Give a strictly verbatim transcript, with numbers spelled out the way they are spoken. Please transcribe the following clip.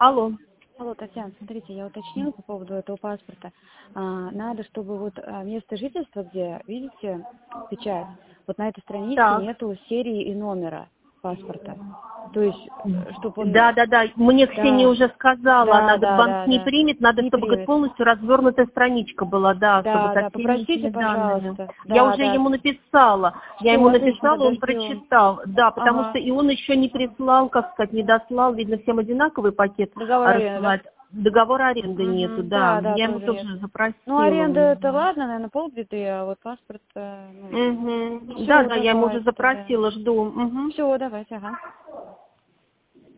Алло. Алло, Татьяна, смотрите, я уточнила по поводу этого паспорта. А, надо, чтобы вот а, место жительства, где, видите, печать, вот на этой странице Так. нету серии и номера паспорта. То есть, чтобы он... Да, да, да. Мне Ксения Да, уже сказала, да, она говорит, да, банк да, не да. примет, надо, Не чтобы говорит, примет. полностью развернутая страничка была, да, чтобы Да, со да, всеми попросите, этими данными. пожалуйста. Я Да, уже да. ему написала, я Все, ему отлично, написала, он подождем. прочитал, да, потому что Ага. и он еще не прислал, как сказать, не дослал, видно, всем одинаковый пакет Договор аренды, да? рассылать. Договора аренды нету, Угу. да, Да, да, я ему тоже нет. тоже Ну, запросила. аренда это ладно, наверное, полбеды, а вот паспорт, э, ну, Угу. Да, все, да, я ему уже давайте тогда. запросила, жду. Угу. Все, давайте, ага.